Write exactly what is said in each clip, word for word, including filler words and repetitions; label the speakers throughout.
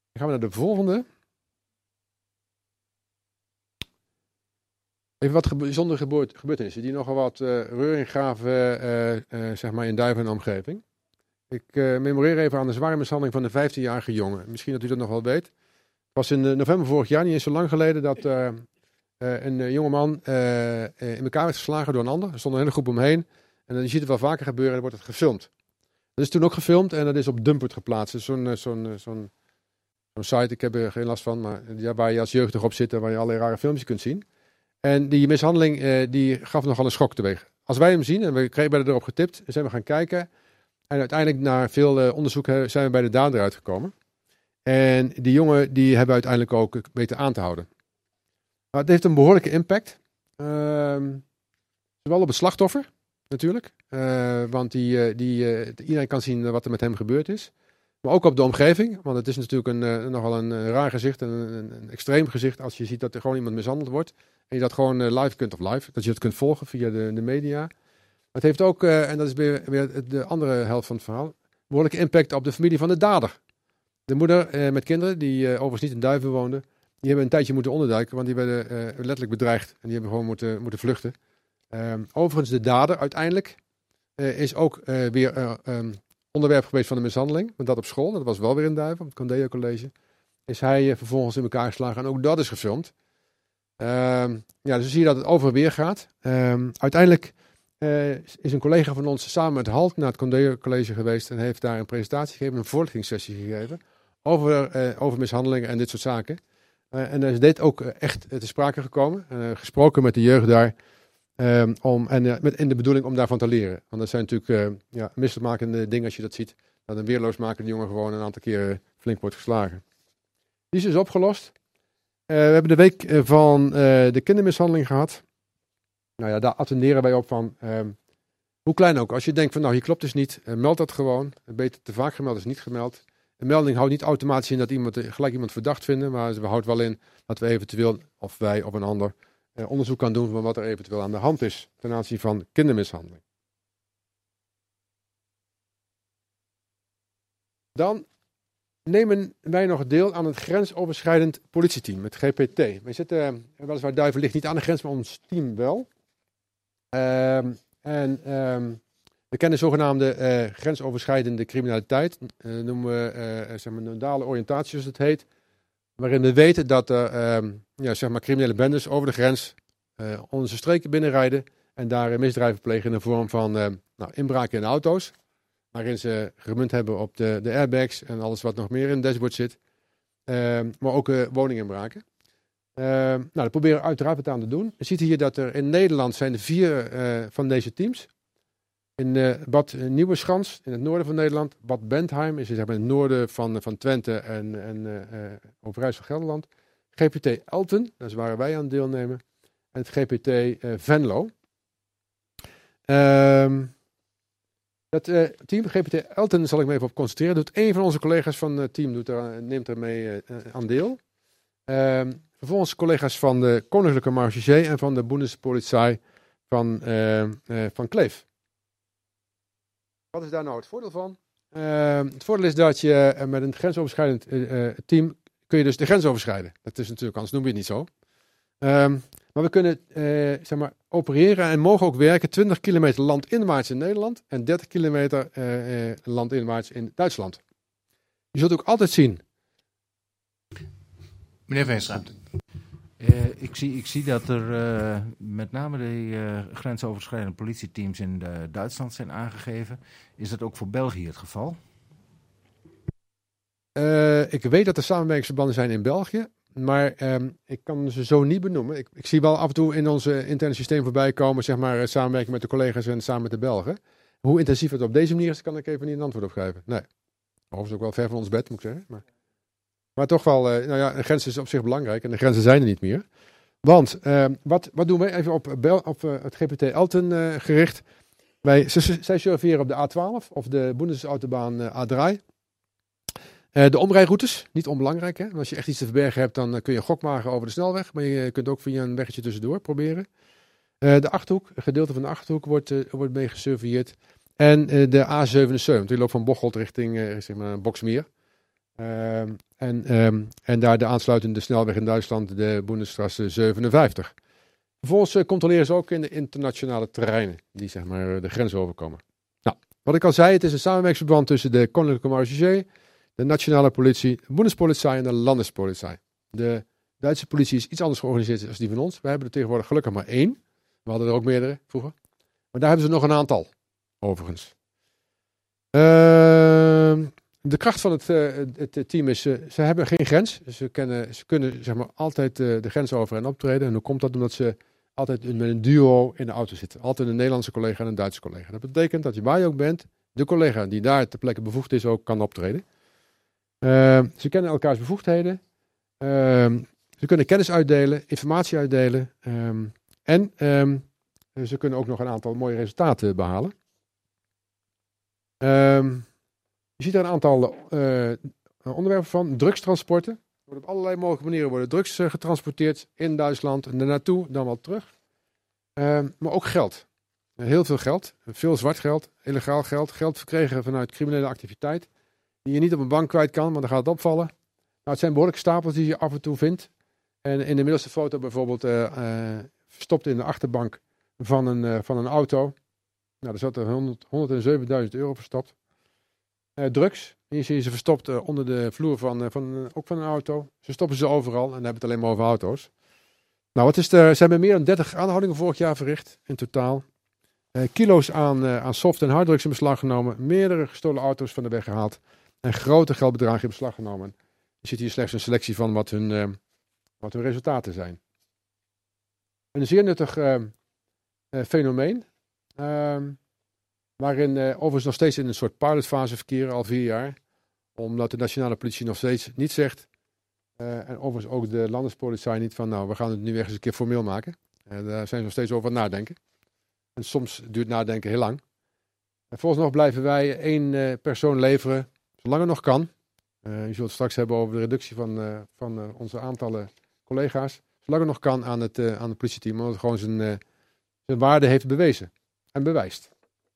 Speaker 1: Dan gaan we naar de volgende. Even wat ge- bijzondere geboort- gebeurtenissen die nogal wat uh, reuring gaven uh, uh, zeg maar in Duiven en omgeving. Ik uh, memoreer even aan de zware mishandeling van een vijftienjarige jongen. Misschien dat u dat nog wel weet. Het was in uh, november vorig jaar, niet eens zo lang geleden, dat uh, uh, een uh, jongeman uh, uh, in elkaar werd geslagen door een ander. Er stond een hele groep omheen. En dan je ziet het wel vaker gebeuren en dan wordt het gefilmd. Dat is toen ook gefilmd en dat is op Dumpert geplaatst. Dus zo'n, uh, zo'n, uh, zo'n, zo'n site, ik heb er geen last van, maar ja, waar je als jeugdig op zit en waar je allerlei rare filmpjes kunt zien. En die mishandeling uh, die gaf nogal een schok teweeg. Als wij hem zien, en we werden erop getipt, zijn we gaan kijken. En uiteindelijk, na veel uh, onderzoek, zijn we bij de dader uitgekomen. En die jongen, die hebben we uiteindelijk ook weten aan te houden. Maar het heeft een behoorlijke impact. Uh, zowel op het slachtoffer, natuurlijk. Uh, want die, uh, die, uh, iedereen kan zien wat er met hem gebeurd is. Maar ook op de omgeving. Want het is natuurlijk een, uh, nogal een uh, raar gezicht. Een, een, een extreem gezicht als je ziet dat er gewoon iemand mishandeld wordt. En je dat gewoon uh, live kunt, of live, dat je dat kunt volgen via de, de media. Het heeft ook, uh, en dat is weer, weer de andere helft van het verhaal, behoorlijke impact op de familie van de dader. De moeder uh, met kinderen, die uh, overigens niet in Duiven woonden, die hebben een tijdje moeten onderduiken, want die werden uh, letterlijk bedreigd. En die hebben gewoon moeten, moeten vluchten. Uh, overigens, de dader uiteindelijk uh, is ook uh, weer uh, um, onderwerp geweest van de mishandeling. Want dat op school, dat was wel weer in Duiven, op het Condeo College. Is hij uh, vervolgens in elkaar geslagen en ook dat is gefilmd. Uh, ja, dus zie je dat het over en weer gaat. Uh, uiteindelijk uh, is een collega van ons samen met Halt naar het Condeo College geweest en heeft daar een presentatie gegeven, een voorlichtingssessie gegeven over, uh, over mishandelingen en dit soort zaken. Uh, en er is dit ook uh, echt uh, te sprake gekomen. Uh, gesproken met de jeugd daar. Um, om, en uh, met, in de bedoeling om daarvan te leren. Want dat zijn natuurlijk uh, ja, misselijkmakende dingen als je dat ziet. Dat een weerloosmakende jongen gewoon een aantal keren flink wordt geslagen. Die is dus opgelost. Uh, we hebben de week uh, van uh, de kindermishandeling gehad. Nou ja, daar attenderen wij op van. Um, hoe klein ook. Als je denkt van nou hier klopt dus niet. Uh, meld dat gewoon. Beter te vaak gemeld is niet gemeld. Een melding houdt niet automatisch in dat iemand gelijk iemand verdacht vinden. Maar we houdt wel in dat we eventueel, of wij of een ander, Uh, onderzoek kan doen van wat er eventueel aan de hand is ten aanzien van kindermishandeling. Dan nemen wij nog deel aan het grensoverschrijdend politieteam, het G P T. Wij zitten, uh, weliswaar Duiven ligt niet aan de grens, maar ons team wel. Uh, en um, we kennen zogenaamde uh, grensoverschrijdende criminaliteit, uh, noemen we uh, zeg maar nodale oriëntatie zoals het heet. Waarin we weten dat er um, ja, zeg maar criminele bendes over de grens uh, onze streken binnenrijden en daar uh, misdrijven plegen in de vorm van uh, nou, inbraken in auto's. Waarin ze gemunt hebben op de, de airbags en alles wat nog meer in het dashboard zit. Uh, maar ook uh, woninginbraken. Uh, nou, dat proberen we uiteraard wat aan te doen. Je ziet hier dat er in Nederland zijn er vier uh, van deze teams. In uh, Bad Nieuweschans, in het noorden van Nederland. Bad Bentheim is zeg maar in het noorden van, van Twente en, en uh, Overijssel Gelderland. G P T Elten, dat is waar wij aan deelnemen. En het G P T uh, Venlo. Uh, dat uh, team G P T Elten zal ik me even op concentreren. Doet een van onze collega's van het team doet er, neemt er mee uh, aan deel. Uh, vervolgens collega's van de Koninklijke Marechaussee en van de Bundespolizei van, uh, uh, van Kleef. Wat is daar nou het voordeel van? Uh, het voordeel is dat je uh, met een grensoverschrijdend uh, team kun je dus de grens overschrijden. Dat is natuurlijk, anders noem je het niet zo. Um, maar we kunnen uh, zeg maar, opereren en mogen ook werken twintig kilometer landinwaarts in Nederland en dertig kilometer uh, uh, landinwaarts in Duitsland. Je zult ook altijd zien.
Speaker 2: Meneer Veenstra.
Speaker 3: Uh, ik, zie, ik zie dat er uh, met name de uh, grensoverschrijdende politieteams in uh, Duitsland zijn aangegeven. Is dat ook voor België het geval?
Speaker 1: Uh, ik weet dat er samenwerkingsverbanden zijn in België, maar um, ik kan ze zo niet benoemen. Ik, ik zie wel af en toe in ons uh, interne systeem voorbij komen, zeg maar, samenwerking met de collega's en samen met de Belgen. Hoe intensief het op deze manier is, kan ik even niet een antwoord op geven. Nee. Overigens ook wel ver van ons bed, moet ik zeggen. Maar, maar toch wel, uh, nou ja, een grens is op zich belangrijk en de grenzen zijn er niet meer. Want, uh, wat, wat doen wij? Even op, Bel, op uh, het G P T Elten uh, gericht. Wij, z- zij surveilleren op de A twaalf of de Bundesautobahn uh, A drie. Uh, de omrijroutes, niet onbelangrijk. Hè? Als je echt iets te verbergen hebt, dan uh, kun je gok maken over de snelweg. Maar je kunt ook via een weggetje tussendoor proberen. Uh, de Achterhoek, een gedeelte van de Achterhoek wordt, uh, wordt mee gesurveilleerd. En uh, de A zevenenzeventig, die loopt van Bocholt richting uh, zeg maar Boxmeer. Um, en, um, en daar de aansluitende snelweg in Duitsland, de Bundesstraße zevenenvijftig. Vervolgens uh, controleren ze ook in de internationale terreinen die zeg maar de grens overkomen. Nou, wat ik al zei, het is een samenwerkingsverband tussen de Koninklijke Marechaussee, de nationale politie, de Bundespolizei en de Landespolizei. De Duitse politie is iets anders georganiseerd dan die van ons. Wij hebben er tegenwoordig gelukkig maar één. We hadden er ook meerdere vroeger. Maar daar hebben ze nog een aantal, overigens. Uh, de kracht van het, uh, het team is, uh, ze hebben geen grens. Ze, kennen, ze kunnen zeg maar, altijd uh, de grens over en optreden. En hoe komt dat? Omdat ze altijd met een duo in de auto zitten. Altijd een Nederlandse collega en een Duitse collega. Dat betekent dat je waar je ook bent, de collega die daar ter plekke bevoegd is ook kan optreden. Uh, ze kennen elkaars bevoegdheden. Uh, ze kunnen kennis uitdelen, informatie uitdelen. Um, en um, ze kunnen ook nog een aantal mooie resultaten behalen. Um, je ziet er een aantal uh, onderwerpen van. Drugstransporten. Er worden op allerlei mogelijke manieren worden drugs uh, getransporteerd in Duitsland. En naartoe, dan wel terug. Um, maar ook geld. Uh, heel veel geld. Veel zwart geld, illegaal geld. Geld verkregen vanuit criminele activiteit. Die je niet op een bank kwijt kan, want dan gaat het opvallen. Nou, het zijn behoorlijke stapels die je af en toe vindt. En in de middelste foto bijvoorbeeld uh, uh, verstopt in de achterbank van een, uh, van een auto. Nou, daar zat er honderdzevenduizend euro verstopt. Uh, drugs. Hier zie je ze verstopt uh, onder de vloer van, uh, van, uh, ook van een auto. Ze stoppen ze overal en dan hebben we het alleen maar over auto's. Nou, wat is er? Ze hebben meer dan dertig aanhoudingen vorig jaar verricht in totaal. Uh, kilo's aan, uh, aan soft- en harddrugs in beslag genomen. Meerdere gestolen auto's van de weg gehaald. En grote geldbedragen in beslag genomen. Je ziet hier slechts een selectie van wat hun, uh, wat hun resultaten zijn. Een zeer nuttig uh, uh, fenomeen. Uh, waarin uh, overigens nog steeds in een soort pilotfase verkeren, al vier jaar. Omdat de nationale politie nog steeds niet zegt. Uh, en overigens ook de landespolizei niet van, nou, we gaan het nu weer eens een keer formeel maken. Uh, daar zijn ze nog steeds over aan het nadenken. En soms duurt nadenken heel lang. En volgens nog blijven wij één uh, persoon leveren, zolang het nog kan. Uh, je zult het straks hebben over de reductie van, uh, van uh, onze aantallen collega's. Zolang het nog kan aan het, uh, aan het politieteam, omdat het gewoon zijn, uh, zijn waarde heeft bewezen en bewijst.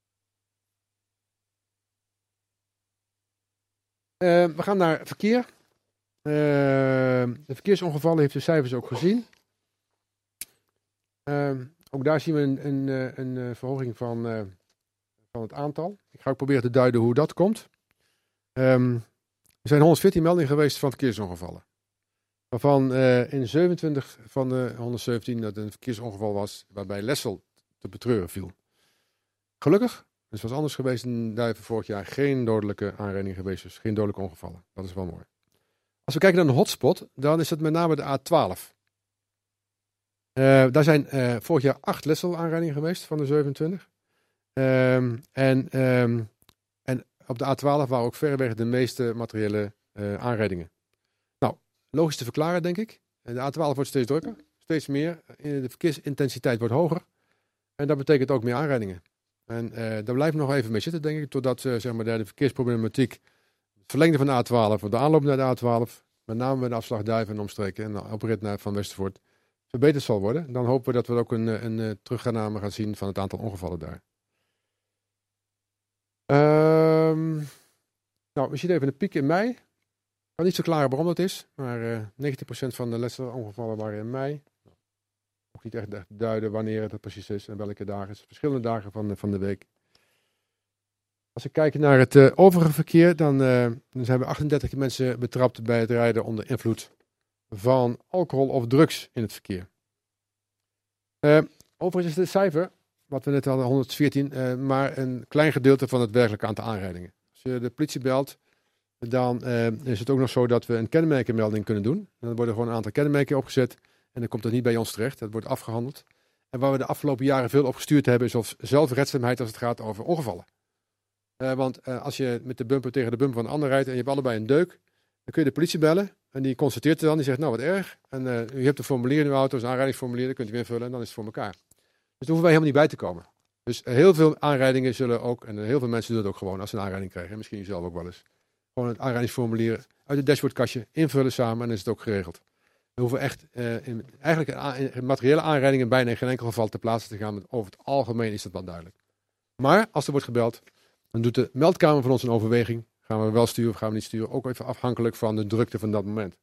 Speaker 1: Uh, we gaan naar verkeer. Uh, de verkeersongevallen heeft de cijfers ook gezien. Uh, ook daar zien we een, een, een, een verhoging van, uh, van het aantal. Ik ga ook proberen te duiden hoe dat komt. Um, er zijn honderdveertien meldingen geweest van verkeersongevallen. Waarvan uh, in zevenentwintig van de honderdzeventien dat een verkeersongeval was waarbij Lessel te betreuren viel. Gelukkig, het was anders geweest in Duiven vorig jaar, geen dodelijke aanrijding geweest, dus geen dodelijke ongevallen. Dat is wel mooi. Als we kijken naar een hotspot, dan is het met name de A twaalf. Uh, daar zijn uh, vorig jaar acht Lessel aanrijdingen geweest van de zevenentwintig. Um, en, um, en op de A twaalf waren ook verreweg de meeste materiële uh, aanrijdingen. Nou, logisch te verklaren denk ik. De A twaalf wordt steeds drukker, steeds meer. De verkeersintensiteit wordt hoger. En dat betekent ook meer aanrijdingen. En uh, daar blijft nog even mee zitten denk ik, totdat uh, zeg maar, de verkeersproblematiek, het verlengde van de A twaalf, of de aanloop naar de A twaalf, met name bij de afslag Duiven en omstreken en op rit naar Van Westervoort, verbeterd zal worden. Dan hopen we dat we ook een, een, een terugname gaan zien van het aantal ongevallen daar. Um, nou, we zien even een piek in mei. Ik kan niet verklaren waarom dat is, maar uh, negentig procent van de lesongevallen waren in mei. Ook niet echt duiden wanneer het precies is en welke dagen. Het zijn verschillende dagen van de, van de week. Als we kijken naar het uh, overige verkeer, dan, uh, dan zijn we achtendertig mensen betrapt bij het rijden onder invloed van alcohol of drugs in het verkeer. Uh, overigens is het cijfer, wat we net hadden, honderdveertien, uh, maar een klein gedeelte van het werkelijke aantal aanrijdingen. Als je de politie belt, dan uh, is het ook nog zo dat we een kenmerkenmelding kunnen doen. Dan worden gewoon een aantal kenmerken opgezet en dan komt het niet bij ons terecht. Dat wordt afgehandeld. En waar we de afgelopen jaren veel op gestuurd hebben, is of zelfredzaamheid als het gaat over ongevallen. Uh, want uh, als je met de bumper tegen de bumper van een ander rijdt en je hebt allebei een deuk, dan kun je de politie bellen en die constateert het dan. Die zegt, nou wat erg. En uh, u hebt een formulier in uw auto, een aanrijdingsformulier, dat kunt u weer invullen en dan is het voor elkaar. Dus daar hoeven wij helemaal niet bij te komen. Dus uh, heel veel aanrijdingen zullen ook, en uh, heel veel mensen doen het ook gewoon als ze een aanrijding krijgen. En misschien u zelf ook wel eens. Gewoon het aanrijdingsformulier uit het dashboardkastje invullen samen en dan is het ook geregeld. We hoeven echt uh, in, eigenlijk in, in materiële aanrijdingen bijna in geen enkel geval te plaatsen te gaan. Over het algemeen is dat wel duidelijk. Maar als er wordt gebeld, dan doet de meldkamer van ons een overweging. Gaan we wel sturen of gaan we niet sturen? Ook even afhankelijk van de drukte van dat moment.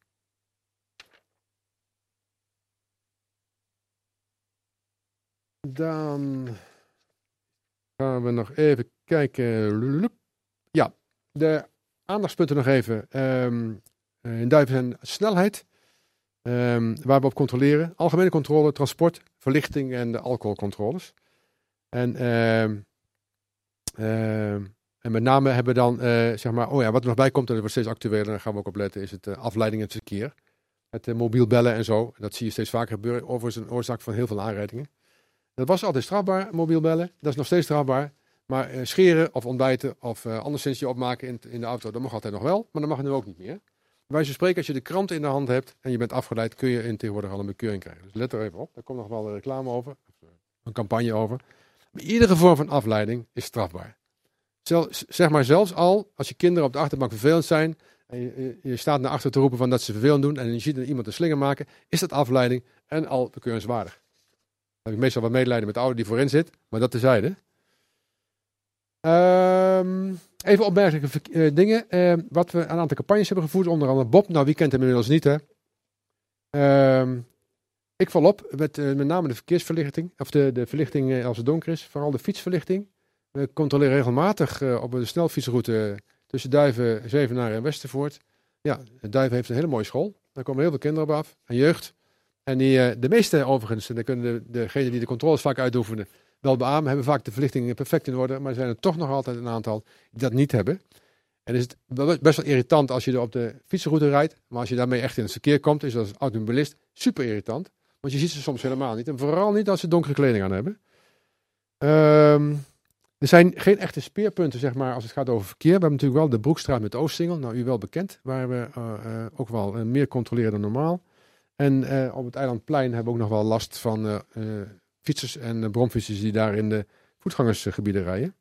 Speaker 1: Dan gaan we nog even kijken. Ja, de aandachtspunten nog even. Um, in Duiven zijn snelheid, um, waar we op controleren. Algemene controle, transport, verlichting en de alcoholcontroles. En, um, um, en met name hebben we dan, uh, zeg maar, oh ja, wat er nog bij komt, en dat wordt steeds actueler, daar gaan we ook op letten, is het uh, afleiding in het verkeer. Het uh, mobiel bellen en zo. Dat zie je steeds vaker gebeuren. Overigens een oorzaak van heel veel aanrijdingen. Dat was altijd strafbaar, mobiel bellen. Dat is nog steeds strafbaar. Maar uh, scheren of ontbijten of uh, anderszins je opmaken in, in de auto, dat mag altijd nog wel. Maar dat mag nu ook niet meer. Bij zo'n spreken, als je de krant in de hand hebt en je bent afgeleid, kun je in tegenwoordig al een bekeuring krijgen. Dus let er even op. Daar komt nog wel een reclame over. Een campagne over. Maar iedere vorm van afleiding is strafbaar. Zel, zeg maar zelfs al, als je kinderen op de achterbank vervelend zijn en je, je staat naar achter te roepen van dat ze vervelend doen en je ziet iemand een slinger maken, is dat afleiding en al bekeuringswaardig. Dan heb ik meestal wat medelijden met de ouder die voorin zit, maar dat tezijde. Um, even opmerkelijke uh, dingen. Uh, wat we een aantal campagnes hebben gevoerd, onder andere Bob. Nou, wie kent hem inmiddels niet, hè? Um, ik val op met uh, met name de verkeersverlichting, of de, de verlichting uh, als het donker is, vooral de fietsverlichting. We controleren regelmatig uh, op de snelfietsroute tussen Duiven, Zevenaar en Westervoort. Ja, Duiven heeft een hele mooie school. Daar komen heel veel kinderen op af, en jeugd. En die, uh, de meeste overigens, en dan kunnen de, degenen die de controles vaak uitoefenen, wel beamen, hebben vaak de verlichting perfect in orde, maar er zijn er toch nog altijd een aantal die dat niet hebben. En is het best wel irritant als je er op de fietsenroute rijdt, maar als je daarmee echt in het verkeer komt, is dat als automobilist super irritant, want je ziet ze soms helemaal niet. En vooral niet als ze donkere kleding aan hebben. Um, er zijn geen echte speerpunten, zeg maar, als het gaat over verkeer. We hebben natuurlijk wel de Broekstraat met Oostsingel, nou u wel bekend, waar we uh, uh, ook wel uh, meer controleren dan normaal. En uh, op het Eilandplein hebben we ook nog wel last van uh, uh, fietsers en uh, bromfietsers die daar in de voetgangersgebieden rijden.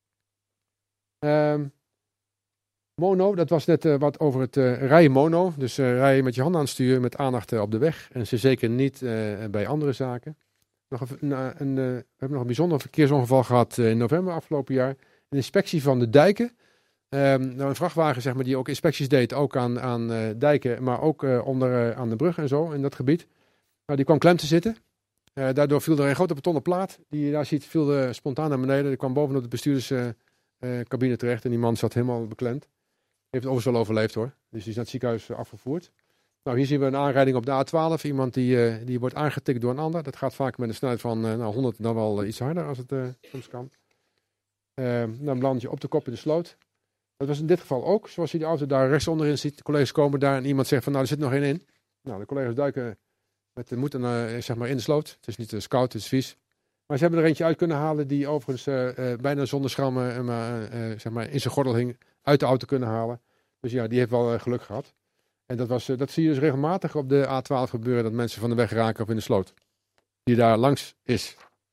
Speaker 1: Um, mono, dat was net uh, wat over het uh, rijden mono. Dus uh, rijden met je handen aan het stuur, met aandacht uh, op de weg. En ze zeker niet uh, bij andere zaken. Nog een, een, een, uh, we hebben nog een bijzonder verkeersongeval gehad uh, in november afgelopen jaar. Een inspectie van de dijken. Um, nou, een vrachtwagen zeg maar, die ook inspecties deed, ook aan, aan uh, dijken, maar ook uh, onder, uh, aan de brug en zo in dat gebied. Nou, die kwam klem te zitten. Uh, daardoor viel er een grote betonnen plaat, die je daar ziet, viel uh, spontaan naar beneden. Die kwam bovenop de bestuurderscabine uh, uh, terecht en die man zat helemaal beklemd. Heeft het overigens wel overleefd hoor, dus die is naar het ziekenhuis uh, afgevoerd. Nou, hier zien we een aanrijding op de A twaalf. Iemand die, uh, die wordt aangetikt door een ander. Dat gaat vaak met een snelheid van uh, nou, honderd, dan wel uh, iets harder als het uh, soms kan. Uh, dan land je op de kop in de sloot. Dat was in dit geval ook, zoals je die auto daar rechts onderin ziet. De collega's komen daar en iemand zegt van nou, er zit nog één in. Nou, de collega's duiken met de moed uh, zeg maar in de sloot. Het is niet uh, koud, het is vies. Maar ze hebben er eentje uit kunnen halen die overigens uh, uh, bijna zonder schrammen uh, uh, uh, zeg maar in zijn gordel hing, uit de auto kunnen halen. Dus ja, die heeft wel uh, geluk gehad. En dat, was, uh, dat zie je dus regelmatig op de A twaalf gebeuren, dat mensen van de weg raken of in de sloot. Die daar langs is.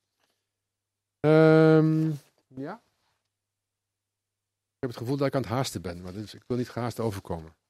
Speaker 1: Um, ja. Ik heb het gevoel dat ik aan het haasten ben, maar dus ik wil niet gehaast overkomen.